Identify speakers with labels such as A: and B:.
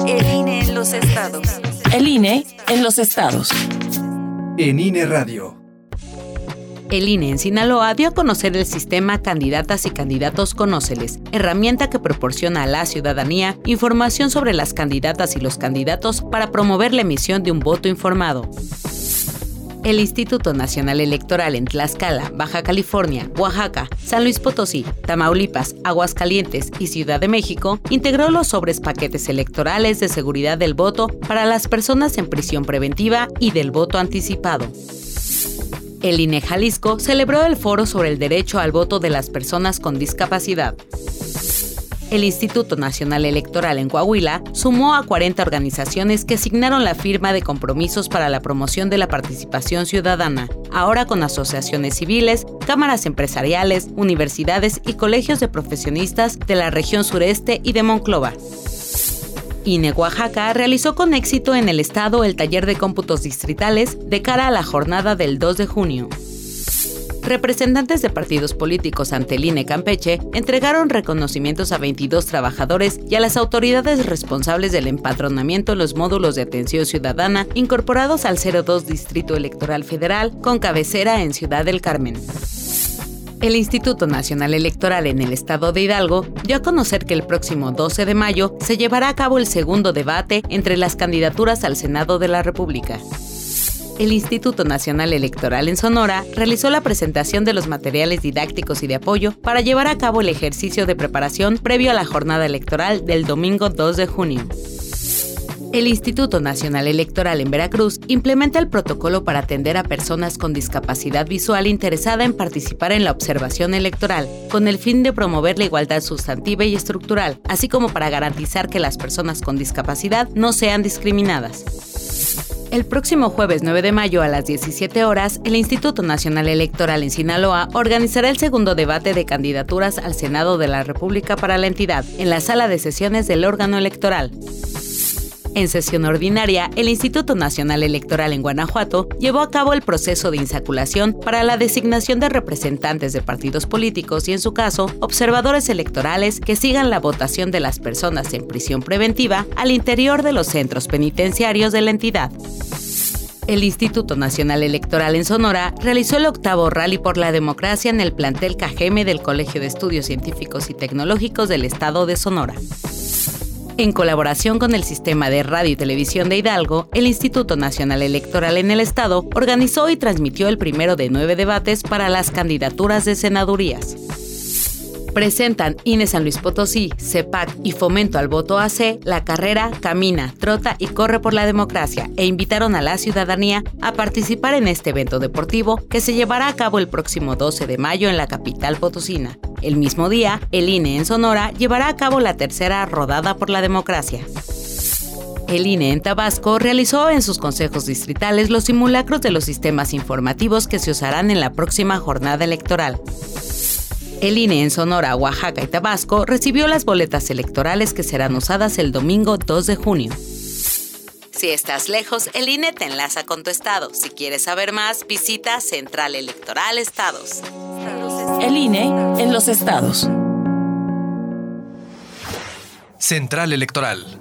A: El INE en los estados.
B: El INE en los estados.
C: En INE Radio.
D: El INE en Sinaloa dio a conocer el sistema Candidatas y Candidatos Conóceles, herramienta que proporciona a la ciudadanía información sobre las candidatas y los candidatos para promover la emisión de un voto informado. El Instituto Nacional Electoral en Tlaxcala, Baja California, Oaxaca, San Luis Potosí, Tamaulipas, Aguascalientes y Ciudad de México integró los sobres paquetes electorales de seguridad del voto para las personas en prisión preventiva y del voto anticipado. El INE Jalisco celebró el foro sobre el derecho al voto de las personas con discapacidad. El Instituto Nacional Electoral en Coahuila sumó a 40 organizaciones que signaron la firma de compromisos para la promoción de la participación ciudadana, ahora con asociaciones civiles, cámaras empresariales, universidades y colegios de profesionistas de la región sureste y de Monclova. INE Oaxaca realizó con éxito en el estado el taller de cómputos distritales de cara a la jornada del 2 de junio. Representantes de partidos políticos ante el INE Campeche entregaron reconocimientos a 22 trabajadores y a las autoridades responsables del empadronamiento en los módulos de atención ciudadana incorporados al 02 Distrito Electoral Federal con cabecera en Ciudad del Carmen. El Instituto Nacional Electoral en el estado de Hidalgo dio a conocer que el próximo 12 de mayo se llevará a cabo el segundo debate entre las candidaturas al Senado de la República. El Instituto Nacional Electoral en Sonora realizó la presentación de los materiales didácticos y de apoyo para llevar a cabo el ejercicio de preparación previo a la jornada electoral del domingo 2 de junio. El Instituto Nacional Electoral en Veracruz implementa el protocolo para atender a personas con discapacidad visual interesada en participar en la observación electoral, con el fin de promover la igualdad sustantiva y estructural, así como para garantizar que las personas con discapacidad no sean discriminadas. El próximo jueves 9 de mayo a las 17 horas, el Instituto Nacional Electoral en Sinaloa organizará el segundo debate de candidaturas al Senado de la República para la entidad, en la sala de sesiones del órgano electoral. En sesión ordinaria, el Instituto Nacional Electoral en Guanajuato llevó a cabo el proceso de insaculación para la designación de representantes de partidos políticos y, en su caso, observadores electorales que sigan la votación de las personas en prisión preventiva al interior de los centros penitenciarios de la entidad. El Instituto Nacional Electoral en Sonora realizó el 8º Rally por la Democracia en el plantel Cajeme del Colegio de Estudios Científicos y Tecnológicos del Estado de Sonora. En colaboración con el Sistema de Radio y Televisión de Hidalgo, el Instituto Nacional Electoral en el Estado organizó y transmitió el primero de 9 debates para las candidaturas de senadurías. Presentan INE San Luis Potosí, CEPAC y Fomento al Voto AC la carrera Camina, Trota y Corre por la Democracia e invitaron a la ciudadanía a participar en este evento deportivo que se llevará a cabo el próximo 12 de mayo en la capital potosina. El mismo día, el INE en Sonora llevará a cabo la tercera Rodada por la Democracia. El INE en Tabasco realizó en sus consejos distritales los simulacros de los sistemas informativos que se usarán en la próxima jornada electoral. El INE en Sonora, Oaxaca y Tabasco recibió las boletas electorales que serán usadas el domingo 2 de junio. Si estás lejos, el INE te enlaza con tu estado. Si quieres saber más, visita Central Electoral Estados.
B: El INE en los estados.
C: Central Electoral.